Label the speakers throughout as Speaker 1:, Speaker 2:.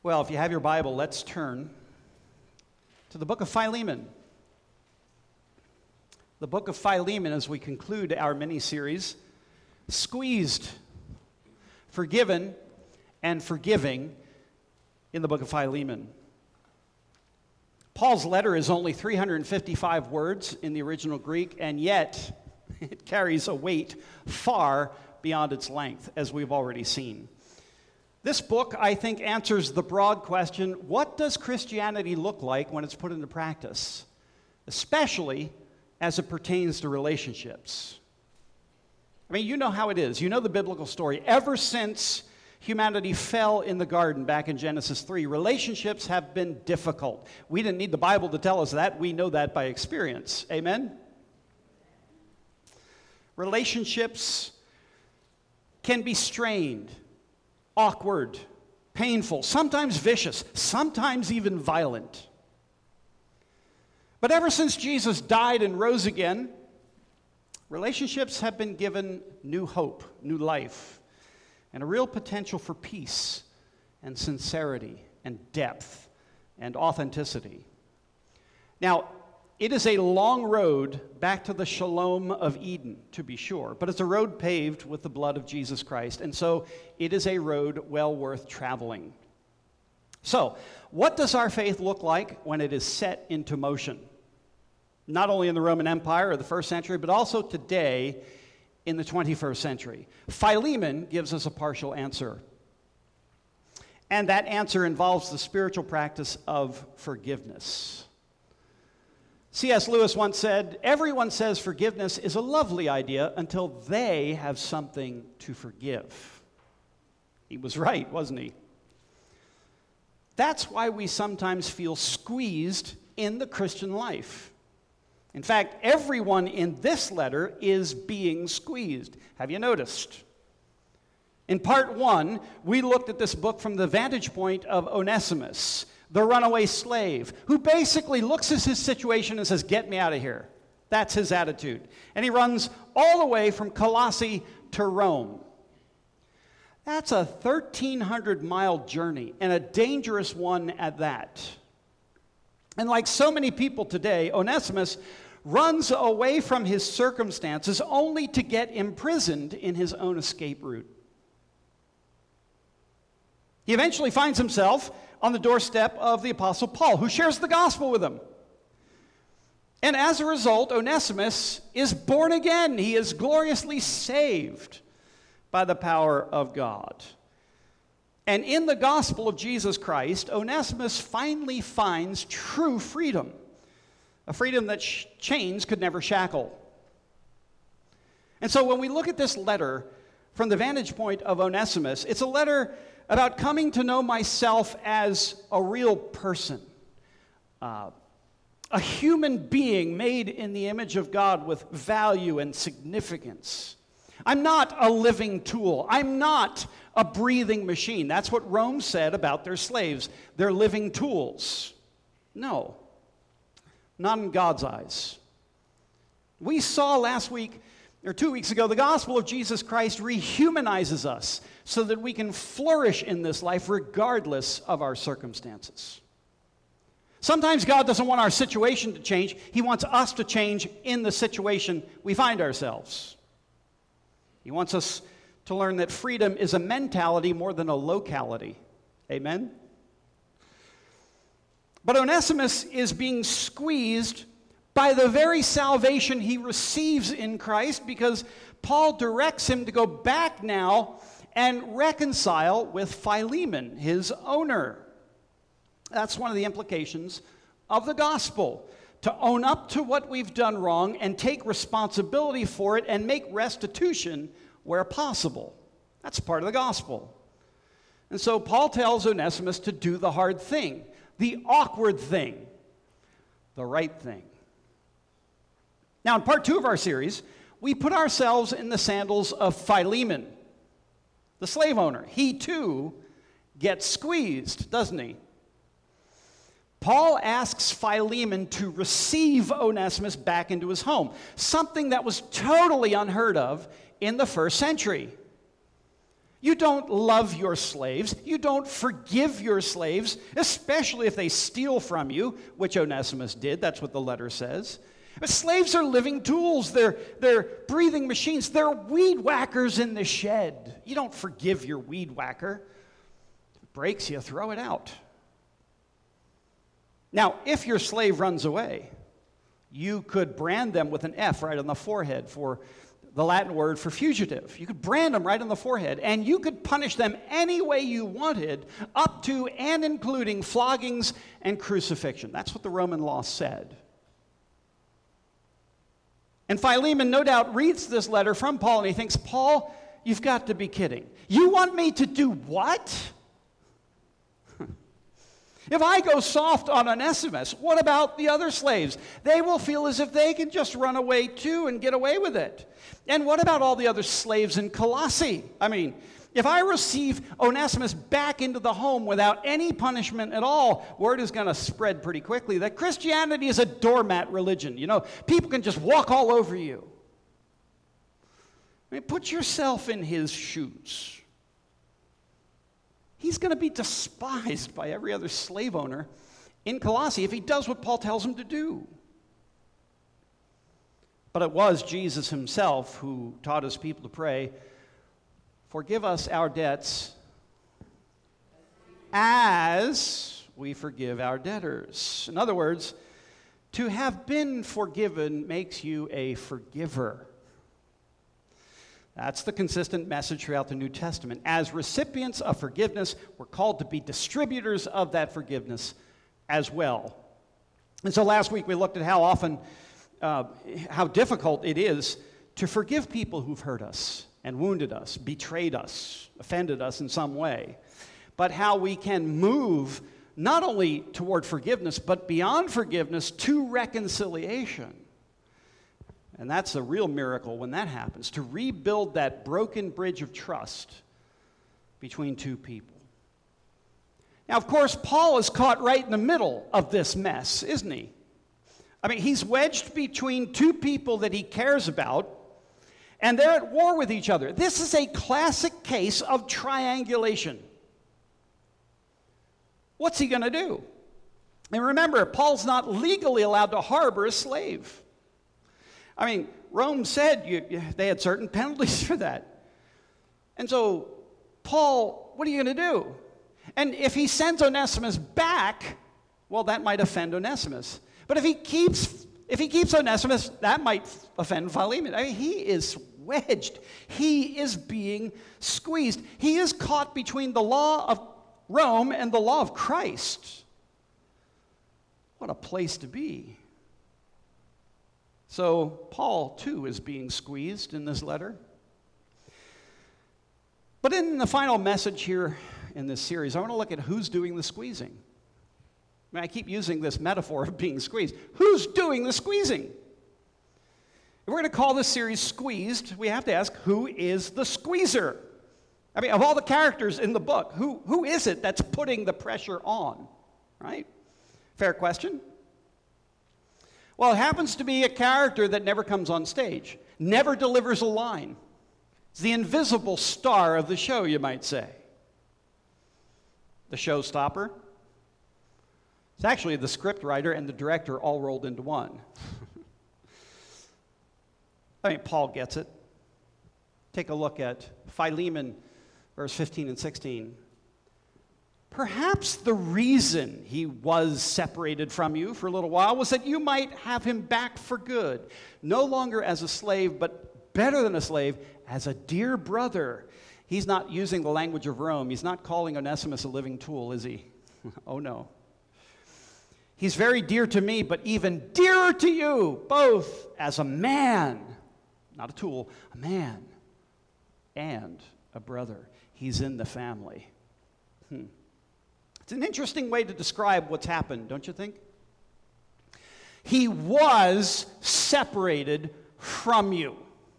Speaker 1: Well, if you have your Bible, let's turn to the book of Philemon. The book of Philemon, as we conclude our mini-series, Squeezed, Forgiven, and Forgiving in the book of Philemon. Paul's letter is only 355 words in the original Greek, and yet it carries a weight far beyond its length, as we've already seen. This book, I think, answers the broad question, what does Christianity look like when it's put into practice? Especially as it pertains to relationships. I mean, you know how it is. You know the biblical story. Ever since humanity fell in the garden back in Genesis 3, relationships have been difficult. We didn't need the Bible to tell us that. We know that by experience. Amen? Relationships can be strained, awkward, painful, sometimes vicious, sometimes even violent. But ever since Jesus died and rose again, relationships have been given new hope, new life, and a real potential for peace and sincerity and depth and authenticity. Now, it is a long road back to the shalom of Eden, to be sure, but it's a road paved with the blood of Jesus Christ, and so it is a road well worth traveling. So, what does our faith look like when it is set into motion? Not only in the Roman Empire of the first century, but also today in the 21st century. Philemon gives us a partial answer. And that answer involves the spiritual practice of forgiveness. C.S. Lewis once said, everyone says forgiveness is a lovely idea until they have something to forgive. He was right, wasn't he? That's why we sometimes feel squeezed in the Christian life. In fact, everyone in this letter is being squeezed. Have you noticed? In part 1, we looked at this book from the vantage point of Onesimus, the runaway slave, who basically looks at his situation and says, get me out of here. That's his attitude. And he runs all the way from Colossae to Rome. That's a 1,300-mile journey, and a dangerous one at that. And like so many people today, Onesimus runs away from his circumstances only to get imprisoned in his own escape route. He eventually finds himself on the doorstep of the Apostle Paul, who shares the gospel with him. And as a result, Onesimus is born again. He is gloriously saved by the power of God. And in the gospel of Jesus Christ, Onesimus finally finds true freedom, a freedom that chains could never shackle. And so when we look at this letter from the vantage point of Onesimus, it's a letter about coming to know myself as a real person, a human being made in the image of God with value and significance. I'm not a living tool. I'm not a breathing machine. That's what Rome said about their slaves. They're living tools. No, not in God's eyes. We saw last week, or 2 weeks ago, the gospel of Jesus Christ rehumanizes us so that we can flourish in this life regardless of our circumstances. Sometimes God doesn't want our situation to change. He wants us to change in the situation we find ourselves. He wants us to learn that freedom is a mentality more than a locality. Amen? But Onesimus is being squeezed by the very salvation he receives in Christ, because Paul directs him to go back now and reconcile with Philemon, his owner. That's one of the implications of the gospel, to own up to what we've done wrong and take responsibility for it and make restitution where possible. That's part of the gospel. And so Paul tells Onesimus to do the hard thing, the awkward thing, the right thing. Now, in part 2 of our series, we put ourselves in the sandals of Philemon, the slave owner. He, too, gets squeezed, doesn't he? Paul asks Philemon to receive Onesimus back into his home, something that was totally unheard of in the first century. You don't love your slaves. You don't forgive your slaves, especially if they steal from you, which Onesimus did. That's what the letter says. But slaves are living tools. They're breathing machines. They're weed whackers in the shed. You don't forgive your weed whacker. If it breaks, you throw it out. Now, if your slave runs away, you could brand them with an F right on the forehead for the Latin word for fugitive. You could brand them right on the forehead, and you could punish them any way you wanted, up to and including floggings and crucifixion. That's what the Roman law said. And Philemon, no doubt, reads this letter from Paul, and he thinks, Paul, you've got to be kidding. You want me to do what? If I go soft on Onesimus, what about the other slaves? They will feel as if they can just run away too and get away with it. And what about all the other slaves in Colossae? I mean, if I receive Onesimus back into the home without any punishment at all, word is going to spread pretty quickly that Christianity is a doormat religion. You know, people can just walk all over you. I mean, put yourself in his shoes. He's going to be despised by every other slave owner in Colossae if he does what Paul tells him to do. But it was Jesus himself who taught his people to pray, forgive us our debts as we forgive our debtors. In other words, to have been forgiven makes you a forgiver. That's the consistent message throughout the New Testament. As recipients of forgiveness, we're called to be distributors of that forgiveness as well. And so last week we looked at how difficult it is to forgive people who've hurt us and wounded us, betrayed us, offended us in some way, but how we can move not only toward forgiveness, but beyond forgiveness to reconciliation. And that's a real miracle when that happens, to rebuild that broken bridge of trust between two people. Now, of course, Paul is caught right in the middle of this mess, isn't he? I mean, he's wedged between two people that he cares about, and they're at war with each other. This is a classic case of triangulation. What's he going to do? And remember, Paul's not legally allowed to harbor a slave. I mean, Rome said they had certain penalties for that. And so, Paul, what are you going to do? And if he sends Onesimus back, well, that might offend Onesimus. But if he keeps Onesimus, that might offend Philemon. I mean, he is wedged. He is being squeezed. He is caught between the law of Rome and the law of Christ. What a place to be. So Paul, too, is being squeezed in this letter. But in the final message here in this series, I want to look at who's doing the squeezing. I mean, I keep using this metaphor of being squeezed. Who's doing the squeezing? If we're going to call this series Squeezed, we have to ask, who is the squeezer? I mean, of all the characters in the book, who is it that's putting the pressure on, right? Fair question. Well, it happens to be a character that never comes on stage, never delivers a line. It's the invisible star of the show, you might say. The showstopper. It's actually the scriptwriter and the director all rolled into one. I mean, Paul gets it. Take a look at Philemon, verse 15 and 16. Perhaps the reason he was separated from you for a little while was that you might have him back for good, no longer as a slave, but better than a slave, as a dear brother. He's not using the language of Rome. He's not calling Onesimus a living tool, is he? Oh, no. He's very dear to me, but even dearer to you, both as a man, not a tool, a man, and a brother. He's in the family. It's an interesting way to describe what's happened, don't you think? He was separated from you.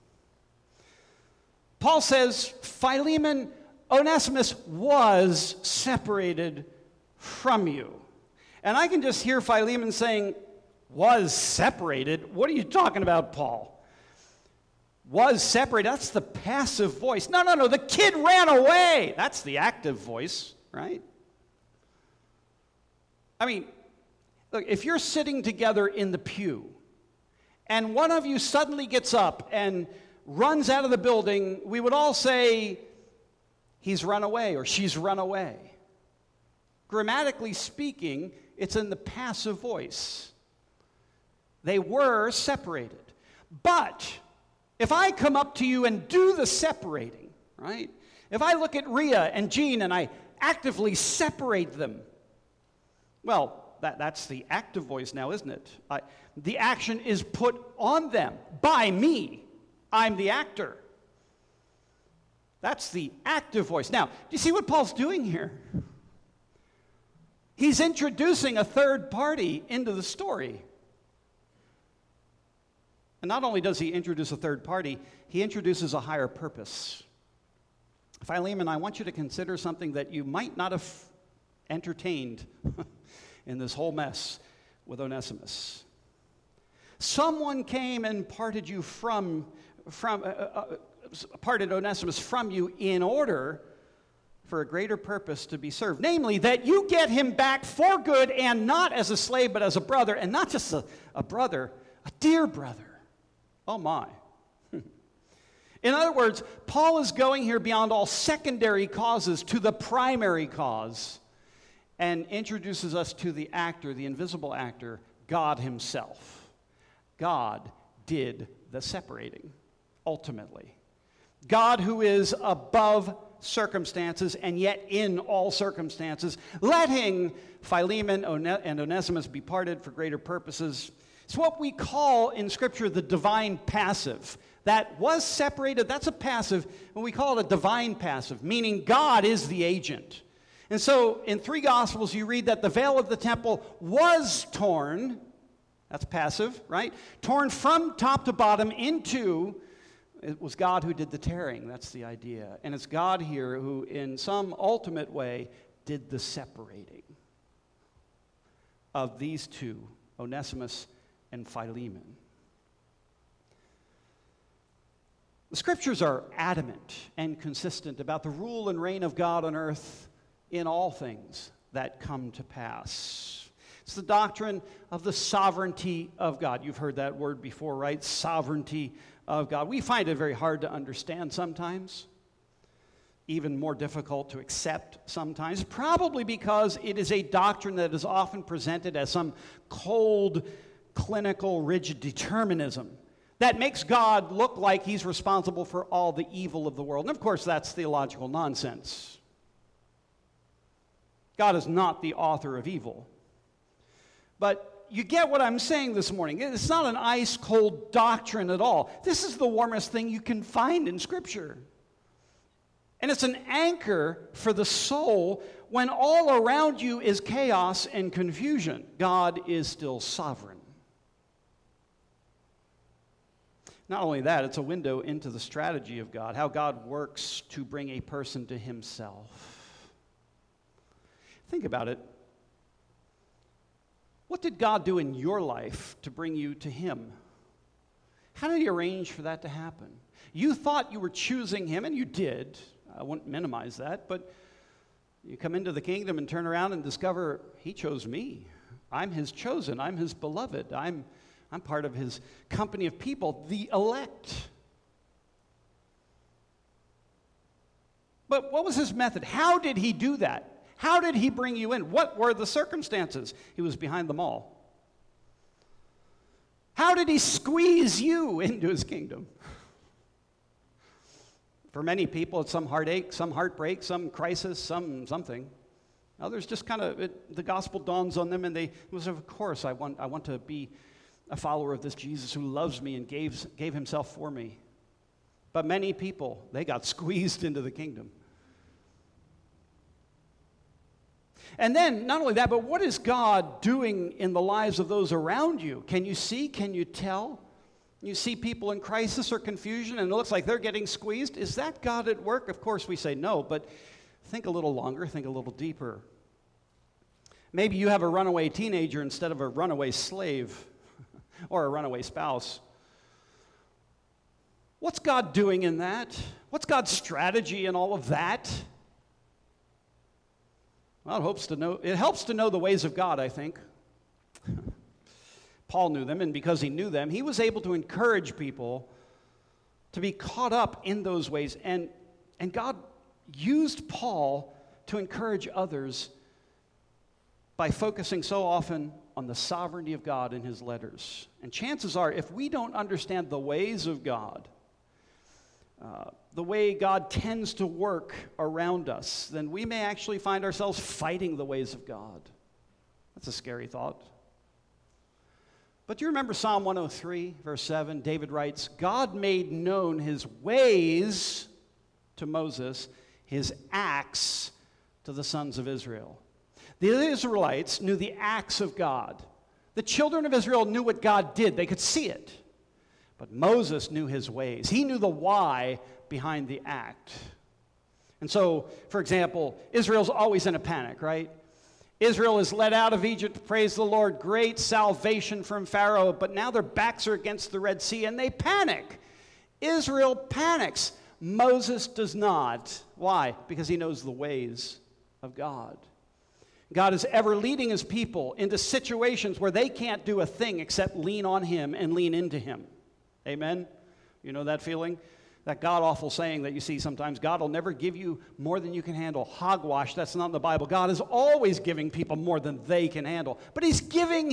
Speaker 1: Paul says, Philemon, Onesimus was separated from you. And I can just hear Philemon saying, was separated? What are you talking about, Paul? was separated. That's the passive voice. No, the kid ran away. That's the active voice, right? I mean, look, if you're sitting together in the pew and one of you suddenly gets up and runs out of the building, we would all say, he's run away or she's run away. Grammatically speaking, it's in the passive voice. They were separated. But if I come up to you and do the separating, right? If I look at Rhea and Jean and I actively separate them, well, that's the active voice now, isn't it? The action is put on them by me. I'm the actor. That's the active voice. Now, do you see what Paul's doing here? He's introducing a third party into the story. And not only does he introduce a third party, he introduces a higher purpose. Philemon, I want you to consider something that you might not have entertained in this whole mess with Onesimus. Someone came and parted Onesimus from you in order for a greater purpose to be served. Namely, that you get him back for good and not as a slave, but as a brother, and not just a brother, a dear brother. Oh my. In other words, Paul is going here beyond all secondary causes to the primary cause and introduces us to the actor, the invisible actor, God himself. God did the separating, ultimately. God who is above circumstances and yet in all circumstances, letting Philemon and Onesimus be parted for greater purposes. It's what we call in Scripture the divine passive. That was separated, that's a passive, and we call it a divine passive, meaning God is the agent. And so in 3 Gospels you read that the veil of the temple was torn. That's passive, right? Torn from top to bottom into, it was God who did the tearing. That's the idea. And it's God here who, in some ultimate way, did the separating of these two, Onesimus and Philemon. The Scriptures are adamant and consistent about the rule and reign of God on earth in all things that come to pass. It's the doctrine of the sovereignty of God. You've heard that word before, right? Sovereignty of God. We find it very hard to understand sometimes, even more difficult to accept sometimes, probably because it is a doctrine that is often presented as some cold, clinical, rigid determinism that makes God look like he's responsible for all the evil of the world. And of course, that's theological nonsense. God is not the author of evil. But you get what I'm saying this morning. It's not an ice-cold doctrine at all. This is the warmest thing you can find in Scripture. And it's an anchor for the soul when all around you is chaos and confusion. God is still sovereign. Not only that, it's a window into the strategy of God, how God works to bring a person to himself. Think about it. What did God do in your life to bring you to him? How did he arrange for that to happen? You thought you were choosing him, and you did. I won't minimize that, but you come into the kingdom and turn around and discover he chose me. I'm his chosen. I'm his beloved. I'm part of his company of people, the elect. But what was his method? How did he do that? How did he bring you in? What were the circumstances? He was behind them all. How did he squeeze you into his kingdom? For many people, it's some heartache, some heartbreak, some crisis, something. Others just kind of, the gospel dawns on them and it was, of course, I want to be a follower of this Jesus who loves me and gave himself for me. But many people, they got squeezed into the kingdom. And then, not only that, but what is God doing in the lives of those around you? Can you see? Can you tell? You see people in crisis or confusion and it looks like they're getting squeezed. Is that God at work? Of course we say no, but think a little longer, think a little deeper. Maybe you have a runaway teenager instead of a runaway slave or a runaway spouse. What's God doing in that? What's God's strategy in all of that? Well, it helps to know the ways of God, I think. Paul knew them, and because he knew them, he was able to encourage people to be caught up in those ways. And God used Paul to encourage others by focusing so often on the sovereignty of God in his letters. And chances are, if we don't understand the ways of God, the way God tends to work around us, then we may actually find ourselves fighting the ways of God. That's a scary thought. But do you remember Psalm 103, verse 7? David writes, God made known his ways to Moses, his acts to the sons of Israel. The Israelites knew the acts of God. The children of Israel knew what God did. They could see it. But Moses knew his ways. He knew the why behind the act. And so, for example, Israel's always in a panic, right? Israel is led out of Egypt, praise the Lord, great salvation from Pharaoh, but now their backs are against the Red Sea and they panic. Israel panics. Moses does not. Why? Because he knows the ways of God. God is ever leading his people into situations where they can't do a thing except lean on him and lean into him. Amen? You know that feeling? That god-awful saying that you see sometimes, God will never give you more than you can handle. Hogwash, that's not in the Bible. God is always giving people more than they can handle. But he's giving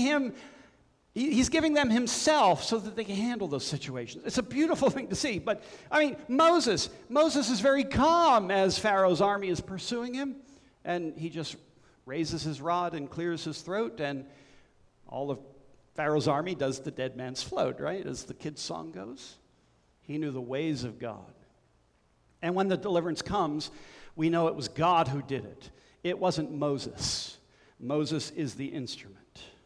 Speaker 1: them himself so that they can handle those situations. It's a beautiful thing to see. But, Moses is very calm as Pharaoh's army is pursuing him. And he just raises his rod and clears his throat. And all of Pharaoh's army does the dead man's float, right? As the kids' song goes. He knew the ways of God. And when the deliverance comes, we know it was God who did it. It wasn't Moses. Moses is the instrument.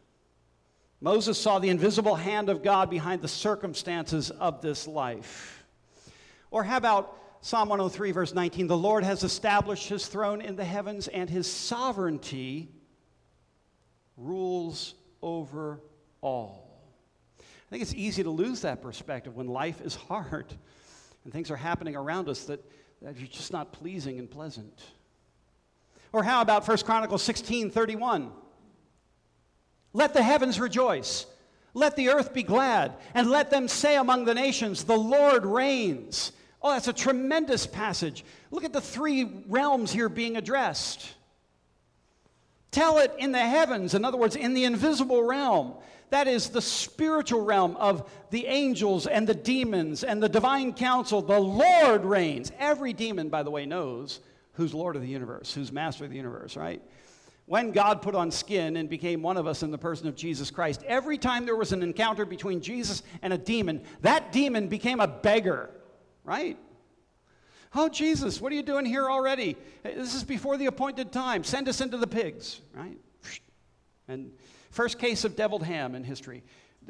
Speaker 1: Moses saw the invisible hand of God behind the circumstances of this life. Or how about Psalm 103, verse 19? The Lord has established his throne in the heavens, and his sovereignty rules over all. I think it's easy to lose that perspective when life is hard and things are happening around us that are just not pleasing and pleasant. Or how about 1 Chronicles 16:31? Let the heavens rejoice, let the earth be glad, and let them say among the nations, the Lord reigns. Oh, that's a tremendous passage. Look at the three realms here being addressed. Tell it in the heavens, in other words, in the invisible realm. That is the spiritual realm of the angels and the demons and the divine council. The Lord reigns. Every demon, by the way, knows who's Lord of the universe, who's master of the universe, right? When God put on skin and became one of us in the person of Jesus Christ, every time there was an encounter between Jesus and a demon, that demon became a beggar, right? Oh, Jesus, what are you doing here already? This is before the appointed time. Send us into the pigs, right? And first case of deviled ham in history.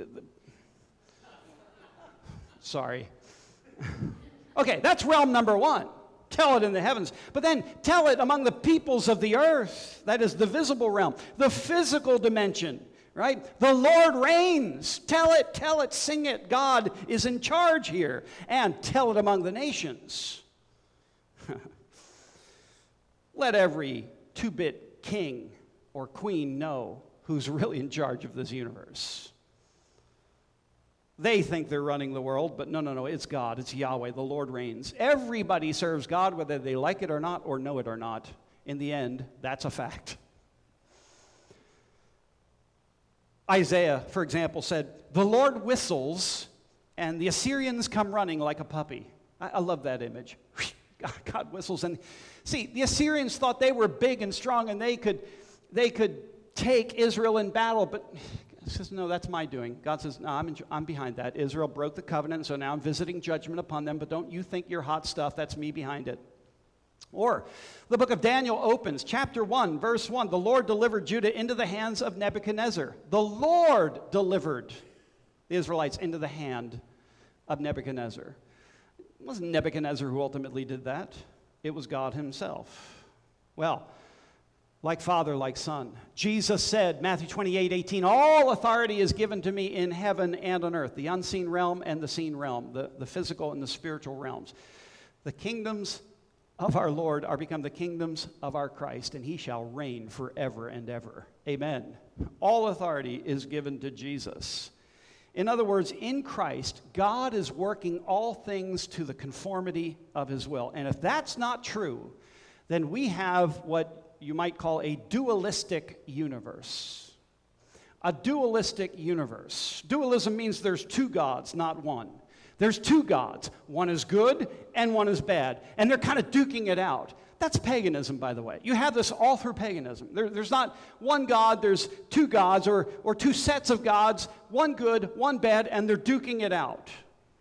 Speaker 1: Sorry. Okay, that's realm number one. Tell it in the heavens. But then tell it among the peoples of the earth. That is the visible realm. The physical dimension, right? The Lord reigns. Tell it, sing it. God is in charge here. And tell it among the nations. Let every two-bit king or queen know who's really in charge of this universe. They think they're running the world, but no, it's God, it's Yahweh, the Lord reigns. Everybody serves God, whether they like it or not, or know it or not. In the end, that's a fact. Isaiah, for example, said, the Lord whistles, and the Assyrians come running like a puppy. I love that image. God whistles, and see, the Assyrians thought they were big and strong, and they could take Israel in battle, but God says, no, that's my doing. God says, no, I'm behind that. Israel broke the covenant, so now I'm visiting judgment upon them, but don't you think you're hot stuff. That's me behind it. Or the book of Daniel opens, chapter 1, verse 1. The Lord delivered Judah into the hands of Nebuchadnezzar. The Lord delivered the Israelites into the hand of Nebuchadnezzar. It wasn't Nebuchadnezzar who ultimately did that. It was God himself. Well, Like Father, like Son. Jesus said, Matthew 28:18, all authority is given to me in heaven and on earth, the unseen realm and the seen realm, the physical and the spiritual realms. The kingdoms of our Lord are become the kingdoms of our Christ, and he shall reign forever and ever. Amen. All authority is given to Jesus. In other words, in Christ, God is working all things to the conformity of his will. And if that's not true, then we have what you might call a dualistic universe. A dualistic universe. Dualism means there's two gods, not one. There's two gods. One is good and one is bad. And they're kind of duking it out. That's paganism, by the way. You have this all through paganism. There's not one God, there's two gods or two sets of gods, one good, one bad, and they're duking it out.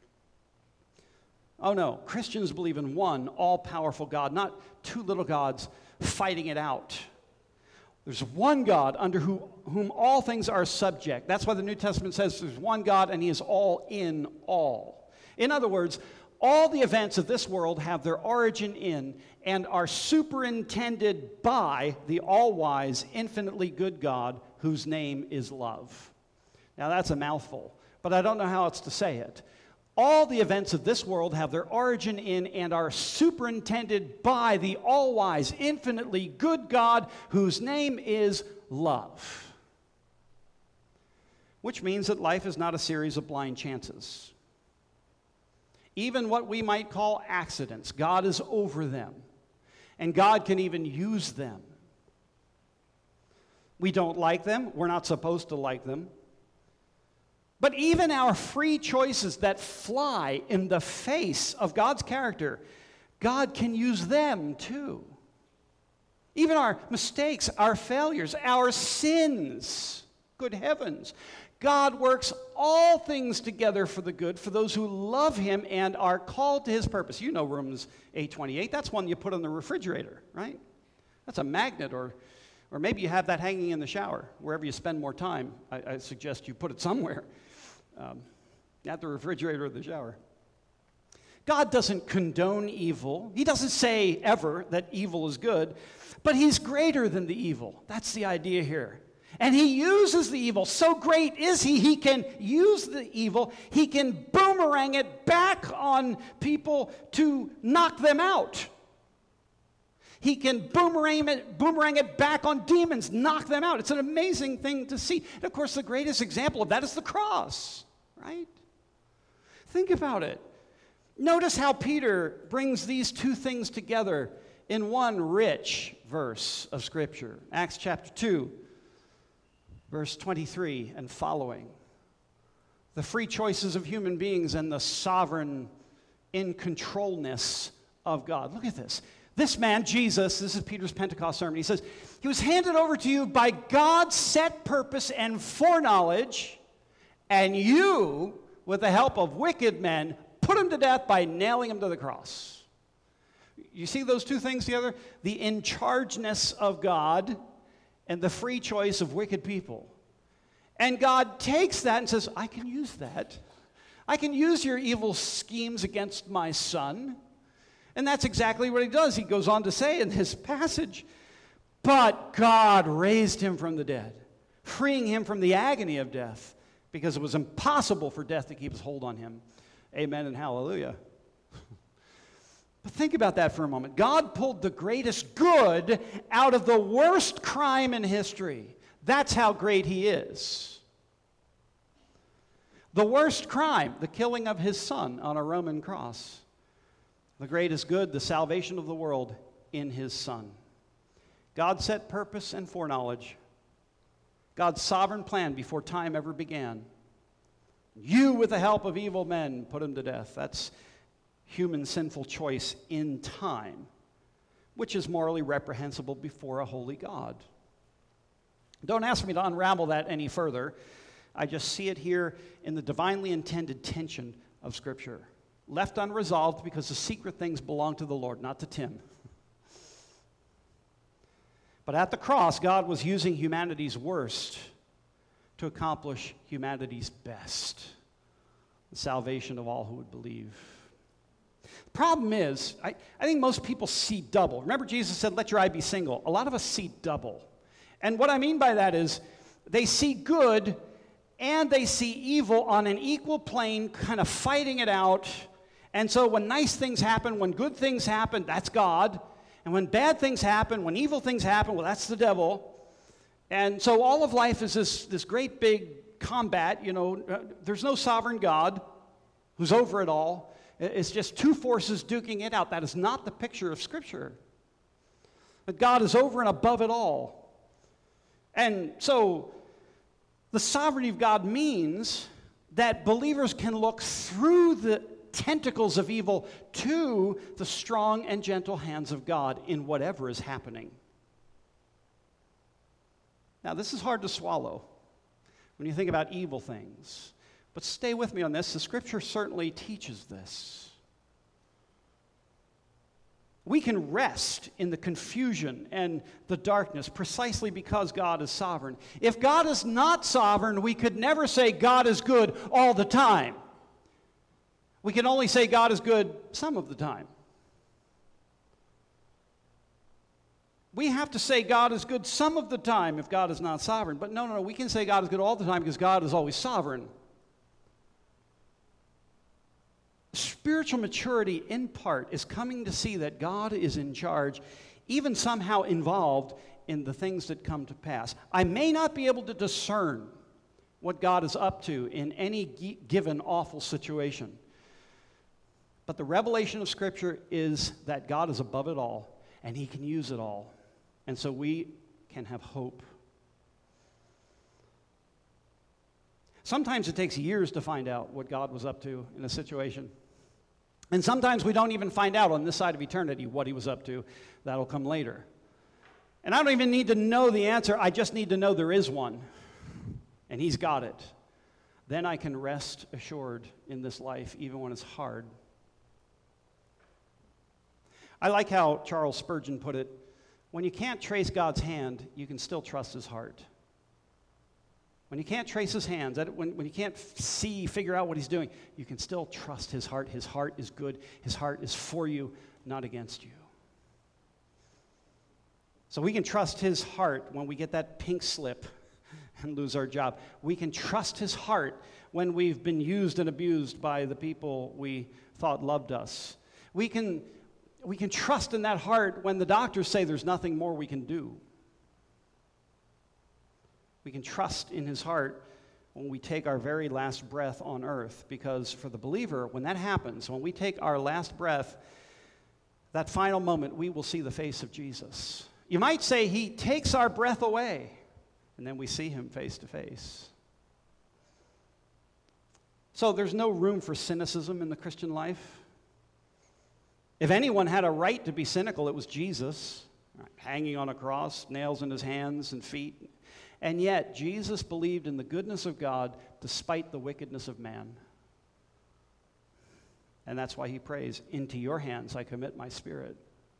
Speaker 1: Oh no, Christians believe in one all-powerful God, not two little gods fighting it out. There's one God under whom all things are subject. That's why the New Testament says there's one God and he is all in all. In other words, all the events of this world have their origin in and are superintended by the all-wise, infinitely good God whose name is love. Now that's a mouthful, but I don't know how else to say it. All the events of this world have their origin in and are superintended by the all-wise, infinitely good God whose name is love. Which means that life is not a series of blind chances. Even what we might call accidents, God is over them. And God can even use them. We don't like them. We're not supposed to like them. But even our free choices that fly in the face of God's character, God can use them too. Even our mistakes, our failures, our sins, good heavens. God works all things together for the good for those who love him and are called to his purpose. You know Romans 8:28. That's one you put on the refrigerator, right? That's a magnet, or maybe you have that hanging in the shower. Wherever you spend more time, I suggest you put it somewhere. At the refrigerator or the shower. God doesn't condone evil. He doesn't say ever that evil is good, but he's greater than the evil. That's the idea here. And he uses the evil. So great is he can use the evil. He can boomerang it back on people to knock them out. He can boomerang it back on demons, knock them out. It's an amazing thing to see. And of course, the greatest example of that is the cross, right? Think about it. Notice how Peter brings these two things together in one rich verse of Scripture. Acts chapter 2, verse 23 and following. The free choices of human beings and the sovereign in-controlness of God. Look at this. This man, Jesus, this is Peter's Pentecost sermon, he says, he was handed over to you by God's set purpose and foreknowledge, and you, with the help of wicked men, put him to death by nailing him to the cross. You see those two things together? The in-chargeness of God and the free choice of wicked people. And God takes that and says, I can use that. I can use your evil schemes against my son. And that's exactly what he does. He goes on to say in this passage, but God raised him from the dead, freeing him from the agony of death, because it was impossible for death to keep its hold on him. Amen and hallelujah. But think about that for a moment. God pulled the greatest good out of the worst crime in history. That's how great he is. The worst crime, the killing of his son on a Roman cross. The greatest good, the salvation of the world in his Son. God set purpose and foreknowledge. God's sovereign plan before time ever began. You, with the help of evil men, put him to death. That's human sinful choice in time, which is morally reprehensible before a holy God. Don't ask me to unravel that any further. I just see it here in the divinely intended tension of Scripture. Left unresolved because the secret things belong to the Lord, not to Tim. But at the cross, God was using humanity's worst to accomplish humanity's best, the salvation of all who would believe. Problem is, I think most people see double. Remember Jesus said, let your eye be single. A lot of us see double. And what I mean by that is they see good and they see evil on an equal plane, kind of fighting it out. And so when nice things happen, when good things happen, that's God. And when bad things happen, when evil things happen, well, that's the devil. And so all of life is this great big combat. There's no sovereign God who's over it all. It's just two forces duking it out. That is not the picture of Scripture. But God is over and above it all. And so the sovereignty of God means that believers can look through the tentacles of evil to the strong and gentle hands of God in whatever is happening. Now, this is hard to swallow when you think about evil things. But stay with me on this. The Scripture certainly teaches this. We can rest in the confusion and the darkness precisely because God is sovereign. If God is not sovereign, we could never say God is good all the time. We can only say God is good some of the time. We have to say God is good some of the time if God is not sovereign. But no, we can say God is good all the time because God is always sovereign. Spiritual maturity, in part, is coming to see that God is in charge, even somehow involved in the things that come to pass. I may not be able to discern what God is up to in any given awful situation, but the revelation of Scripture is that God is above it all, and He can use it all, and so we can have hope. Sometimes it takes years to find out what God was up to in a situation. And sometimes we don't even find out on this side of eternity what He was up to. That'll come later. And I don't even need to know the answer. I just need to know there is one. And He's got it. Then I can rest assured in this life, even when it's hard. I like how Charles Spurgeon put it. When you can't trace God's hand, you can still trust His heart. When you can't trace His hands, when you can't figure out what He's doing, you can still trust His heart. His heart is good. His heart is for you, not against you. So we can trust His heart when we get that pink slip and lose our job. We can trust His heart when we've been used and abused by the people we thought loved us. We can trust in that heart when the doctors say there's nothing more we can do. We can trust in His heart when we take our very last breath on earth, because for the believer, when that happens, when we take our last breath, that final moment, we will see the face of Jesus. You might say He takes our breath away, and then we see Him face to face. So there's no room for cynicism in the Christian life. If anyone had a right to be cynical, it was Jesus, hanging on a cross, nails in His hands and feet. And yet, Jesus believed in the goodness of God despite the wickedness of man. And that's why He prays, into your hands I commit my spirit.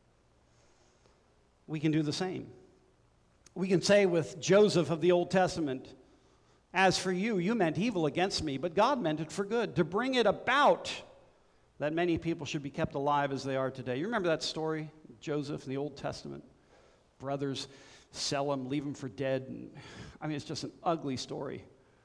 Speaker 1: We can do the same. We can say with Joseph of the Old Testament, as for you, you meant evil against me, but God meant it for good, to bring it about that many people should be kept alive as they are today. You remember that story, Joseph in the Old Testament? Brothers sell him, leave him for dead. And, it's just an ugly story.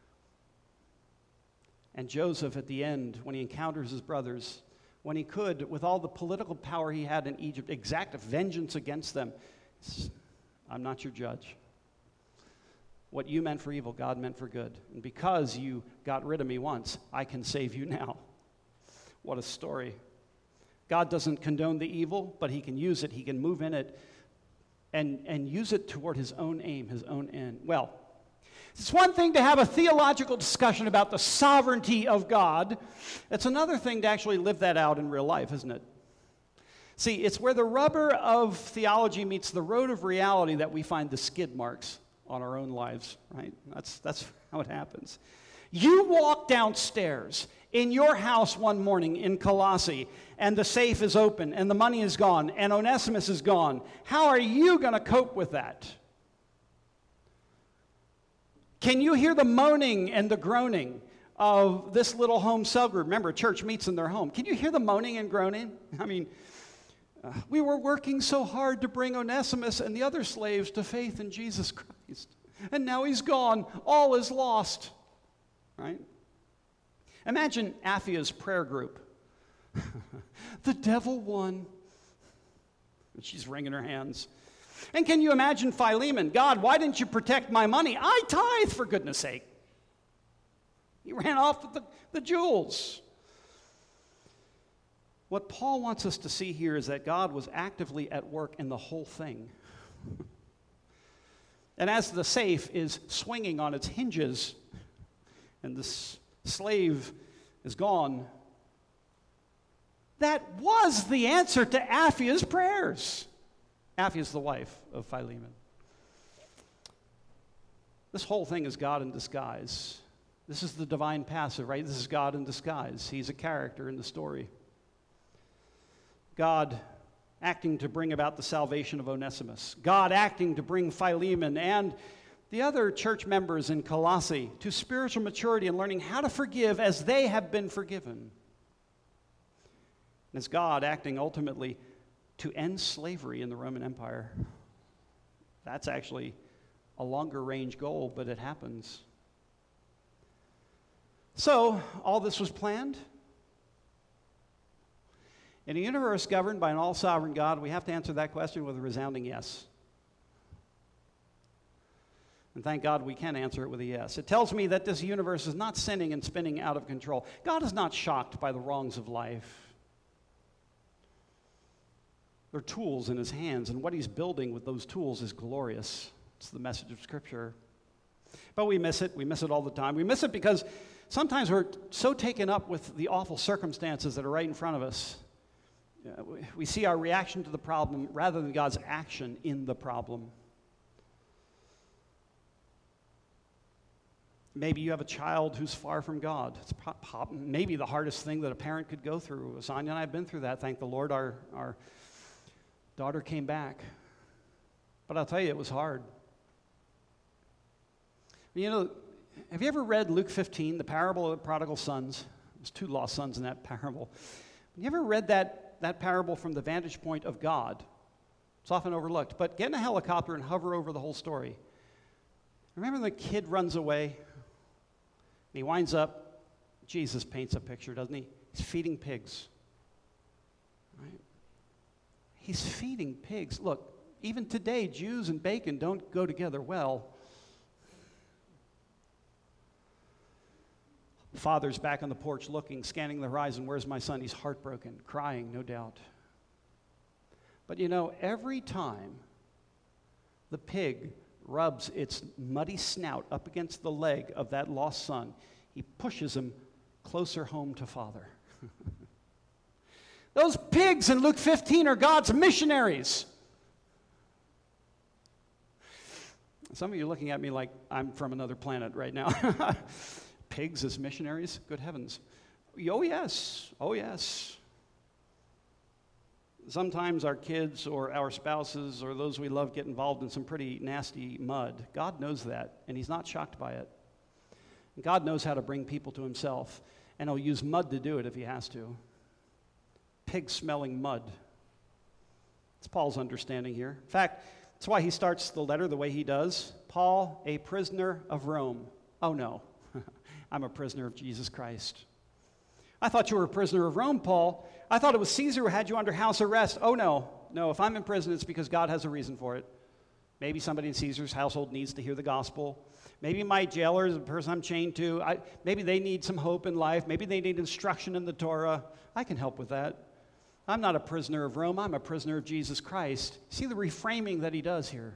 Speaker 1: And Joseph, at the end, when he encounters his brothers, when he could, with all the political power he had in Egypt, exact vengeance against them, I'm not your judge. What you meant for evil, God meant for good. And because you got rid of me once, I can save you now. What a story. God doesn't condone the evil, but He can use it. He can move in it and use it toward His own aim, His own end. Well, it's one thing to have a theological discussion about the sovereignty of God. It's another thing to actually live that out in real life, isn't it? See, it's where the rubber of theology meets the road of reality that we find the skid marks on our own lives, right? That's how it happens. You walk downstairs in your house one morning in Colossae, and the safe is open, and the money is gone, and Onesimus is gone. How are you going to cope with that? Can you hear the moaning and the groaning of this little home cell group. Remember, church meets in their home. Can you hear the moaning and groaning? I mean, we were working so hard to bring Onesimus and the other slaves to faith in Jesus Christ. And now he's gone. All is lost. Right? Imagine Aphia's prayer group. The devil won. She's wringing her hands. And can you imagine Philemon? God, why didn't you protect my money? I tithe, for goodness sake. He ran off with the jewels. What Paul wants us to see here is that God was actively at work in the whole thing. And as the safe is swinging on its hinges and this slave is gone, that was the answer to Aphia's prayers. Aphia's the wife of Philemon. This whole thing is God in disguise. This is the divine passive, right? This is God in disguise. He's a character in the story. God acting to bring about the salvation of Onesimus. God acting to bring Philemon and the other church members in Colossae to spiritual maturity and learning how to forgive as they have been forgiven. And it's God acting ultimately to end slavery in the Roman Empire. That's actually a longer range goal, but it happens. So, all this was planned. In a universe governed by an all-sovereign God, we have to answer that question with a resounding yes. And thank God we can answer it with a yes. It tells me that this universe is not sinning and spinning out of control. God is not shocked by the wrongs of life. They're tools in his hands, and what he's building with those tools is glorious. It's the message of Scripture. But we miss it. We miss it all the time. We miss it because sometimes we're so taken up with the awful circumstances that are right in front of us. We see our reaction to the problem rather than God's action in the problem. Maybe you have a child who's far from God. It's maybe the hardest thing that a parent could go through. Sonia and I have been through that. Thank the Lord, our daughter came back. But I'll tell you, it was hard. You know, have you ever read Luke 15, the parable of the prodigal sons? There's 2 lost sons in that parable. Have you ever read that parable from the vantage point of God? It's often overlooked. But get in a helicopter and hover over the whole story. Remember the kid runs away? And he winds up, Jesus paints a picture, doesn't he? He's feeding pigs. Right? He's feeding pigs. Look, even today, Jews and bacon don't go together well. The father's back on the porch looking, scanning the horizon. Where's my son? He's heartbroken, crying, no doubt. But you know, every time the pig rubs its muddy snout up against the leg of that lost son, he pushes him closer home to Father. Those pigs in Luke 15 are God's missionaries. Some of you are looking at me like I'm from another planet right now. Pigs as missionaries? Good heavens. Oh, yes. Oh, yes. Sometimes our kids or our spouses or those we love get involved in some pretty nasty mud. God knows that, and he's not shocked by it. God knows how to bring people to himself, and he'll use mud to do it if he has to. Pig-smelling mud. It's Paul's understanding here. In fact, that's why he starts the letter the way he does. Paul, a prisoner of Rome. Oh, no. I'm a prisoner of Jesus Christ. I thought you were a prisoner of Rome, Paul. I thought it was Caesar who had you under house arrest. Oh, no. No, if I'm in prison, it's because God has a reason for it. Maybe somebody in Caesar's household needs to hear the gospel. Maybe my jailer is the person I'm chained to. Maybe they need some hope in life. Maybe they need instruction in the Torah. I can help with that. I'm not a prisoner of Rome. I'm a prisoner of Jesus Christ. See the reframing that he does here.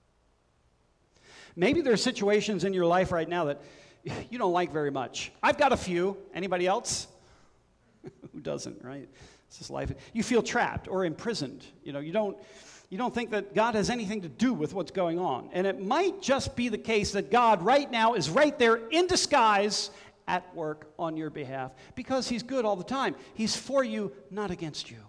Speaker 1: Maybe there are situations in your life right now that you don't like very much. I've got a few. Anybody else? Who doesn't, right? It's just life. You feel trapped or imprisoned. You know, you don't think that God has anything to do with what's going on. And it might just be the case that God right now is right there in disguise at work on your behalf because he's good all the time. He's for you, not against you.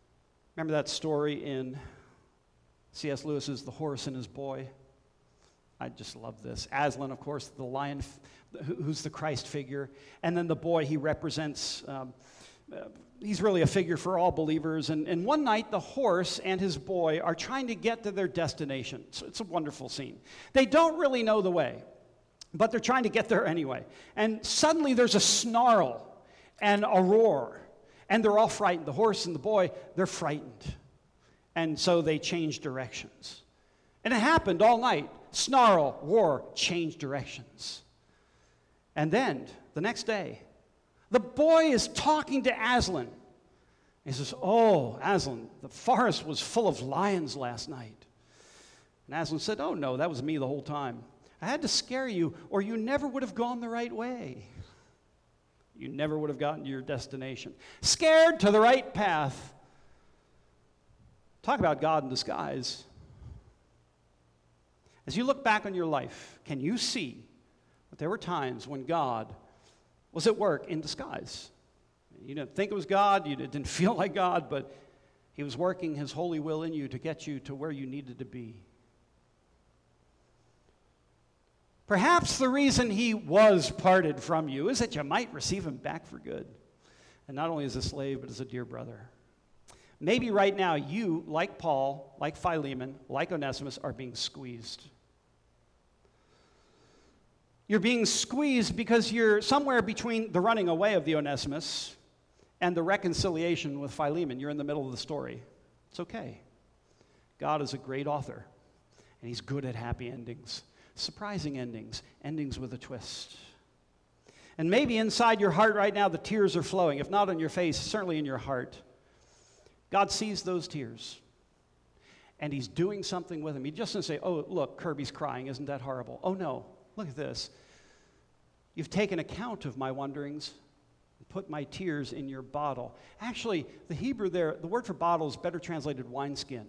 Speaker 1: Remember that story in C.S. Lewis's The Horse and His Boy? I just love this. Aslan, of course, the lion, who's the Christ figure. And then the boy, he represents, he's really a figure for all believers. And one night, the horse and his boy are trying to get to their destination. So it's a wonderful scene. They don't really know the way, but they're trying to get there anyway. And suddenly there's a snarl and a roar. And they're all frightened. The horse and the boy, they're frightened. And so they change directions. And it happened all night. Snarl, roar, change directions. And then, the next day, the boy is talking to Aslan. He says, "Oh, Aslan, the forest was full of lions last night." And Aslan said, "Oh, no, that was me the whole time. I had to scare you, or you never would have gone the right way. You never would have gotten to your destination. Scared to the right path." Talk about God in disguise. As you look back on your life, can you see that there were times when God was at work in disguise? You didn't think it was God, you didn't feel like God, but he was working his holy will in you to get you to where you needed to be. Perhaps the reason he was parted from you is that you might receive him back for good. And not only as a slave, but as a dear brother. Maybe right now you, like Paul, like Philemon, like Onesimus, are being squeezed. You're being squeezed because you're somewhere between the running away of the Onesimus and the reconciliation with Philemon. You're in the middle of the story. It's okay. God is a great author, and he's good at happy endings. Surprising endings, endings with a twist. And maybe inside your heart right now, the tears are flowing. If not on your face, certainly in your heart. God sees those tears, and he's doing something with them. He just doesn't say, "Oh, look, Kirby's crying. Isn't that horrible?" Oh, no. Look at this. You've taken account of my wanderings and put my tears in your bottle. Actually, the Hebrew there, the word for bottle is better translated wineskin.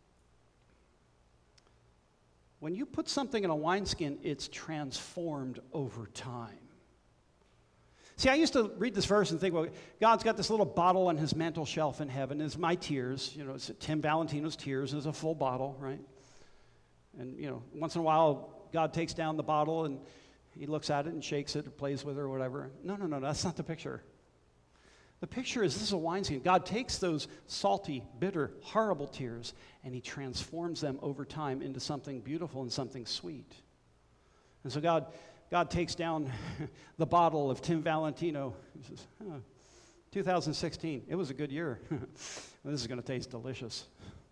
Speaker 1: When you put something in a wineskin, it's transformed over time. See, I used to read this verse and think, well, God's got this little bottle on his mantle shelf in heaven. It's my tears. It's Tim Valentino's tears. It's a full bottle, right? And, once in a while, God takes down the bottle and he looks at it and shakes it or plays with it or whatever. No, that's not the picture. The picture is this is a wineskin. God takes those salty, bitter, horrible tears and he transforms them over time into something beautiful and something sweet. And so God takes down the bottle of Tim Valentino. He says, 2016, it was a good year. This is going to taste delicious.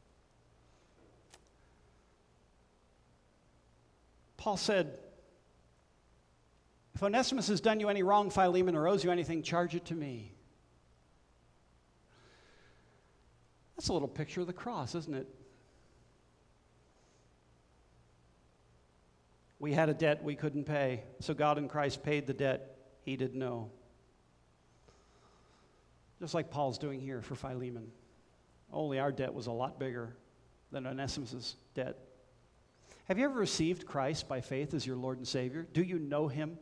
Speaker 1: Paul said, "If Onesimus has done you any wrong, Philemon, or owes you anything, charge it to me." That's a little picture of the cross, isn't it? We had a debt we couldn't pay, so God in Christ paid the debt he didn't know. Just like Paul's doing here for Philemon. Only our debt was a lot bigger than Onesimus' debt. Have you ever received Christ by faith as your Lord and Savior? Do you know him?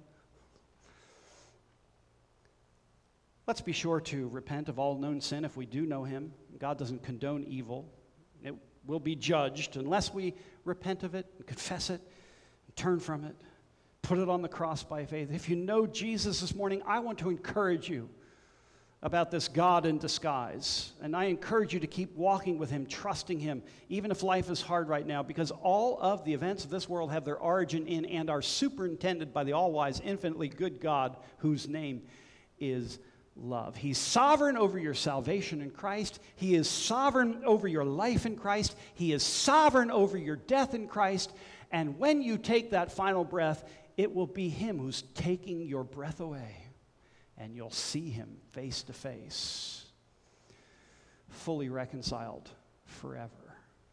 Speaker 1: Let's be sure to repent of all known sin if we do know him. God doesn't condone evil. It will be judged unless we repent of it and confess it and turn from it, put it on the cross by faith. If you know Jesus this morning, I want to encourage you about this God in disguise. And I encourage you to keep walking with him, trusting him, even if life is hard right now, because all of the events of this world have their origin in and are superintended by the all-wise, infinitely good God, whose name is love. He's sovereign over your salvation in Christ. He is sovereign over your life in Christ. He is sovereign over your death in Christ. And when you take that final breath, it will be him who's taking your breath away. And you'll see him face to face, fully reconciled forever.